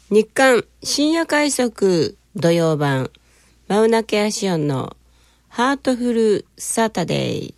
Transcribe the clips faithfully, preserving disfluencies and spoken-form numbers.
日刊深夜快速土曜版マウナケアシオンのハートフルサタデー。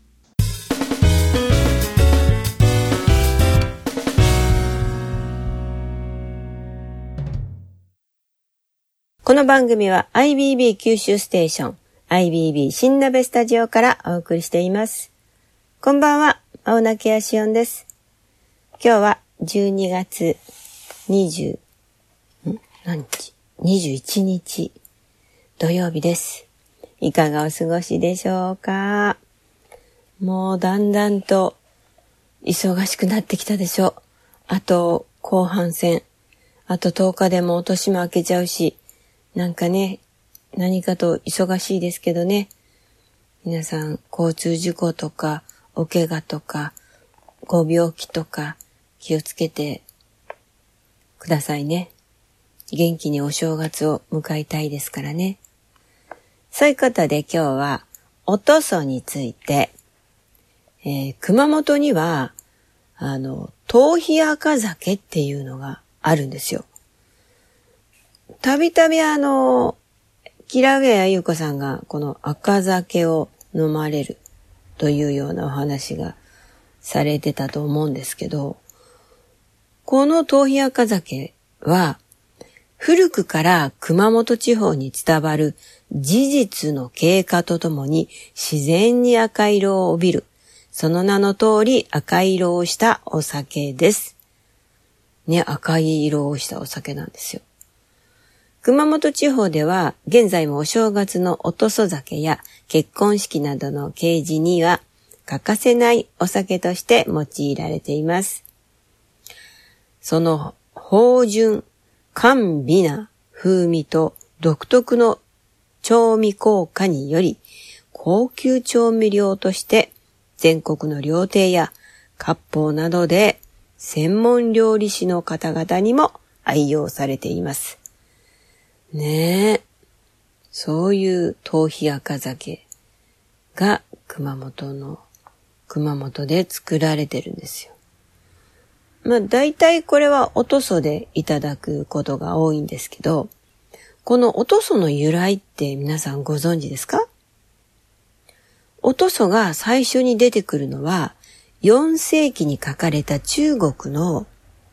この番組は アイビービー 九州ステーション アイビービー 新鍋スタジオからお送りしています。こんばんは、マウナケアシオンです。今日はじゅうにがつにじゅう何日にじゅういちにち土曜日です。いかがお過ごしでしょうか。もうだんだんと忙しくなってきたでしょ。あと後半戦、あととおかでもお年も明けちゃうし、なんかね、何かと忙しいですけどね。皆さん交通事故とかお怪我とかご病気とか気をつけてくださいね。元気にお正月を迎えたいですからね。そういうことで今日はおとそについて、えー、熊本にはあの頭皮赤酒っていうのがあるんですよ。たびたびあのキラウェア優子さんがこの赤酒を飲まれるというようなお話がされてたと思うんですけど、この頭皮赤酒は古くから熊本地方に伝わる事実の経過とともに自然に赤色を帯びる、その名の通り赤色をしたお酒です。ね、赤い色をしたお酒なんですよ。熊本地方では現在もお正月のおとそ酒や結婚式などの慶事には欠かせないお酒として用いられています。その芳醇甘美な風味と独特の調味効果により高級調味料として全国の料亭や割烹などで専門料理士の方々にも愛用されています。ねえ、そういう頭皮赤酒が熊本の熊本で作られてるんですよ。まあ大体これはおとそでいただくことが多いんですけど、このおとその由来って皆さんご存知ですか？おとそが最初に出てくるのはよんせいきに書かれた中国の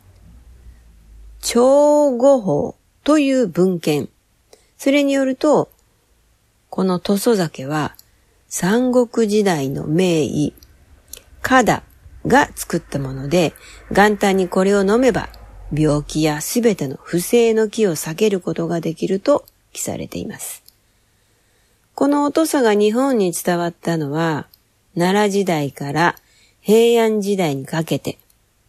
長語法という文献。それによると、この塗装酒は三国時代の名医、賈田が作ったもので、元旦にこれを飲めば病気やすべての不正の気を避けることができると記されています。このおとそが日本に伝わったのは奈良時代から平安時代にかけて、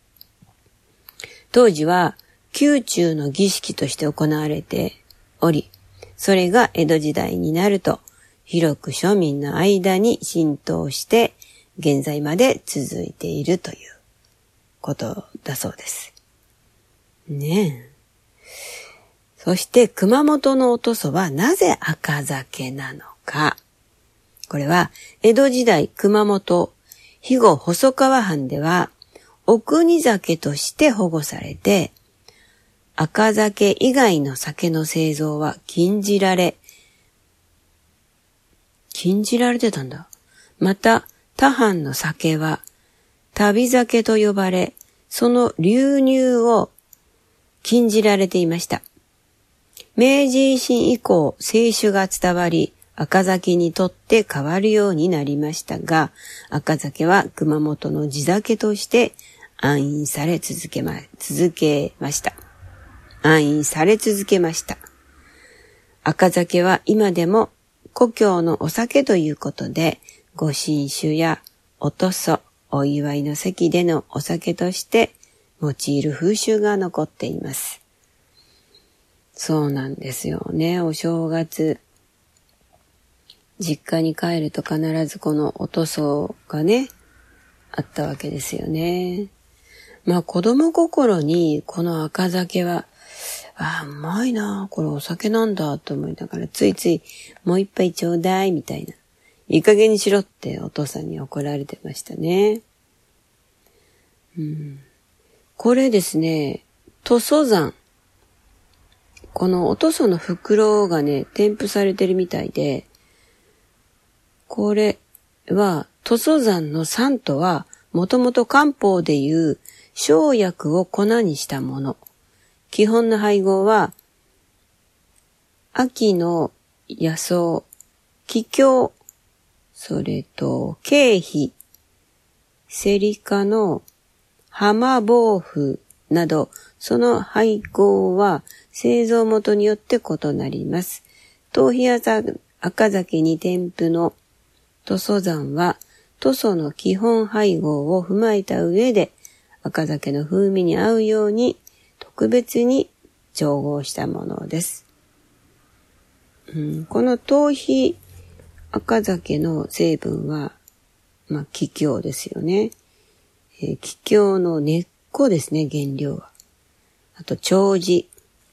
当時は宮中の儀式として行われており、それが江戸時代になると広く庶民の間に浸透して現在まで続いているということだそうです。ねえ。そして熊本のおとそはなぜ赤酒なのか。これは江戸時代熊本肥後細川藩ではお国酒として保護されて、赤酒以外の酒の製造は禁じられ、禁じられてたんだ。また、他藩の酒は旅酒と呼ばれ、その流入を禁じられていました。明治維新以降、清酒が伝わり、赤酒にとって変わるようになりましたが、赤酒は熊本の地酒として暗飲され続けま、続けました。暗飲され続けました。赤酒は今でも故郷のお酒ということで、ご新酒やおとそ、お祝いの席でのお酒として用いる風習が残っています。そうなんですよね。お正月、実家に帰ると必ずこのおとそがね、あったわけですよね。まあ子供心にこの赤酒は、ああ、うまいな、これお酒なんだと思いながら、ついついもう一杯ちょうだいみたいな、いい加減にしろってお父さんに怒られてましたね。うん、これですね、塗装山このお塗装の袋がね、添付されてるみたいで、これは塗装山の酸とは、もともと漢方でいう生薬を粉にしたもの。基本の配合は、秋の野草、桔梗、それと桂皮、セリ科の浜防腐など、その配合は製造元によって異なります。頭皮赤酒に添付の塗装山は、塗装の基本配合を踏まえた上で、赤酒の風味に合うように特別に調合したものです。うん、この頭皮赤酒の成分は、まあ、桔梗ですよね。えー、桔梗の根っこですね、原料は。あと、長寿。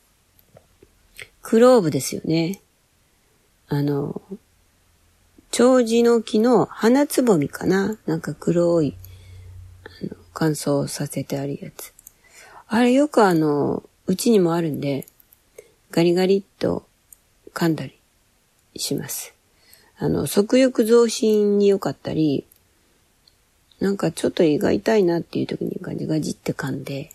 クローブですよね。あの、長寿の木の花つぼみかな、なんか黒い、あの乾燥させてあるやつ。あれよくあの、うちにもあるんで、ガリガリっと噛んだりします。あの、食欲増進に良かったり、なんかちょっと胃が痛いなっていう時にガジガジって噛んで、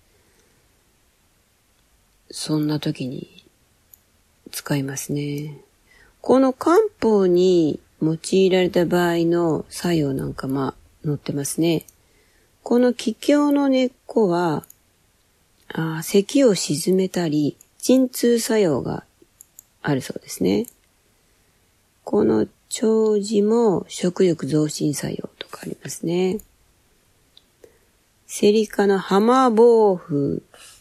そんな時に使いますね。この漢方に用いられた場合の作用なんかまあ載ってますね。この桔梗の根っこは、あ咳を鎮めたり、鎮痛作用があるそうですね。この長寿も食欲増進作用とかありますね。セリ科の浜防腐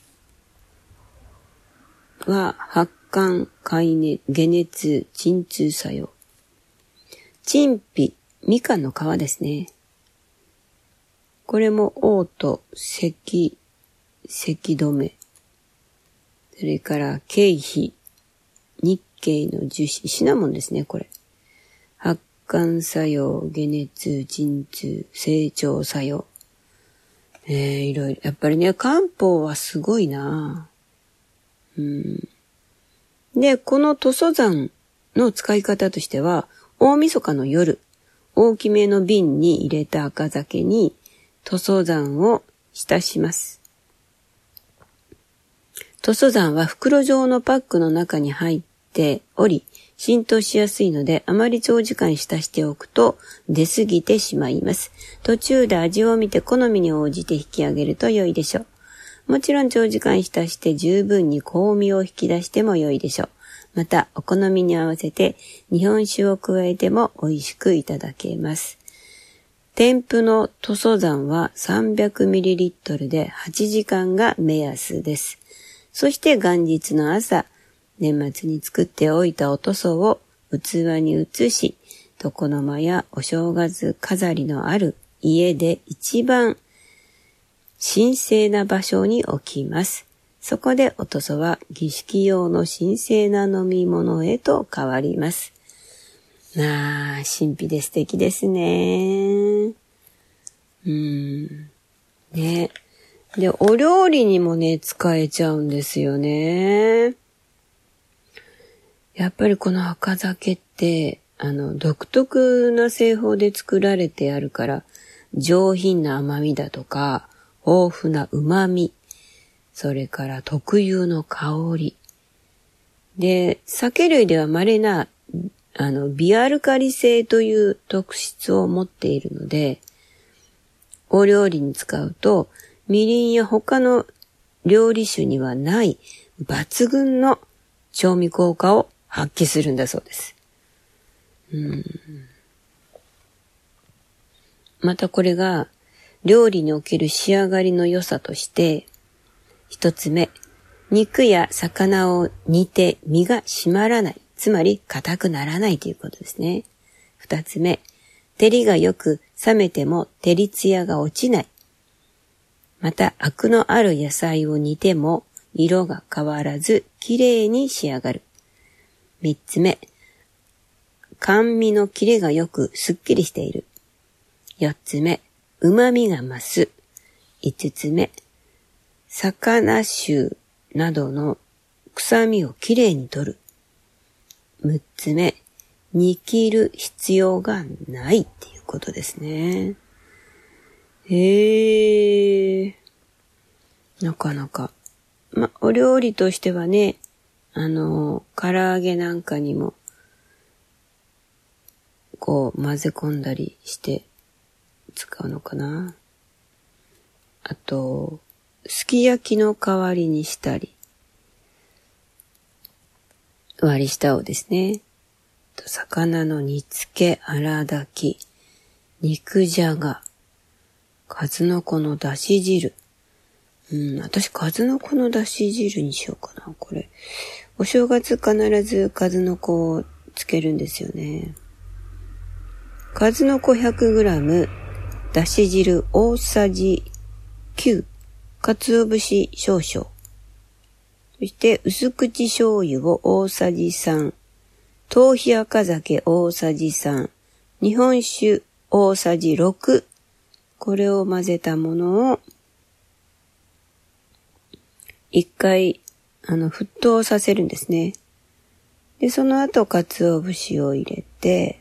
は発汗、解熱、解熱、鎮痛作用。陳皮、みかんの皮ですね。これも嘔吐、咳、咳止め。それから桂皮、日系の樹脂、シナモンですね、これ。発汗作用、解熱、鎮痛、成長作用。えー、いろいろ。やっぱりね、漢方はすごいな。うん。で、この塗装山の使い方としては、大晦日の夜、大きめの瓶に入れた赤酒に塗装山を浸します。塗装山は袋状のパックの中に入っており、浸透しやすいので、あまり長時間浸しておくと出過ぎてしまいます。途中で味を見て好みに応じて引き上げると良いでしょう。もちろん長時間浸して十分に香味を引き出しても良いでしょう。また、お好みに合わせて日本酒を加えても美味しくいただけます。添付の塗装山は さんびゃくミリリットル ではちじかんが目安です。そして元日の朝、年末に作っておいたお塗装を器に移し、床の間やお正月飾りのある家で一番神聖な場所に置きます。そこでお塗装は儀式用の神聖な飲み物へと変わります。ああ、神秘で素敵ですね。うん。ね。で、お料理にもね、使えちゃうんですよね。やっぱりこの赤酒って、あの、独特な製法で作られてあるから、上品な甘みだとか、豊富な旨味、それから特有の香り。で、酒類では稀な、あの、ビアルカリ性という特質を持っているので、お料理に使うと、みりんや他の料理酒にはない抜群の調味効果を発揮するんだそうです。うん、またこれが料理における仕上がりの良さとして、一つ目、肉や魚を煮て身が締まらない、つまり硬くならないということですね。二つ目、照りがよく冷めても照りツヤが落ちない。またアクのある野菜を煮ても色が変わらずきれいに仕上がる。三つ目、甘味のキレがよくすっきりしている。四つ目、旨味が増す。五つ目、魚臭などの臭みをきれいに取る。むっつめ、煮切る必要がないっていうことですね。へえ。なかなか。ま、お料理としてはね、あの、唐揚げなんかにも、こう混ぜ込んだりして使うのかな。あと、すき焼きの代わりにしたり、割り下をですね、魚の煮付け、荒炊き、肉じゃが、数の子のだし汁。うん、私数の子のだし汁にしようかな、これ。お正月必ず数の子をつけるんですよね。数の子 ひゃくグラム、だし汁大さじきゅう、鰹節少々。そして薄口醤油を大さじさん、頭皮赤酒大さじさん、日本酒大さじろく。これを混ぜたものを一回あの沸騰させるんですね。で、その後鰹節を入れて、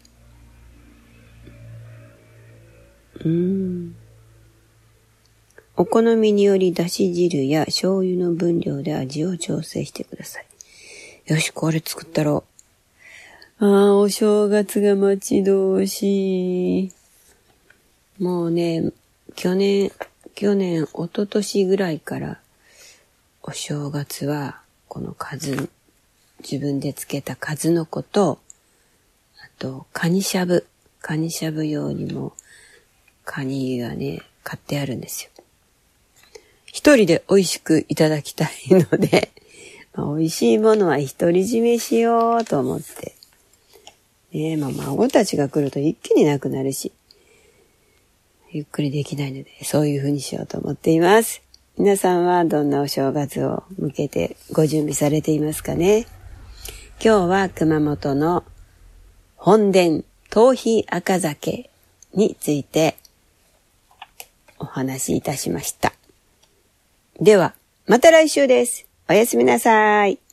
うーん。お好みによりだし汁や醤油の分量で味を調整してください。よし、これ作ったろう。ああ、お正月が待ち遠しい。もうね、去年、去年、一昨年ぐらいからお正月はこの数、自分でつけた数の子と、あとカニしゃぶ、カニしゃぶ用にもカニがね、買ってあるんですよ。一人で美味しくいただきたいので、まあ、美味しいものは独り占めしようと思って。ねえ、まあ、孫たちが来ると一気になくなるし、ゆっくりできないので、そういう風にしようと思っています。皆さんはどんなお正月を向けてご準備されていますかね。今日は熊本の本殿頭皮赤酒についてお話しいたしました。では、また来週です。おやすみなさい。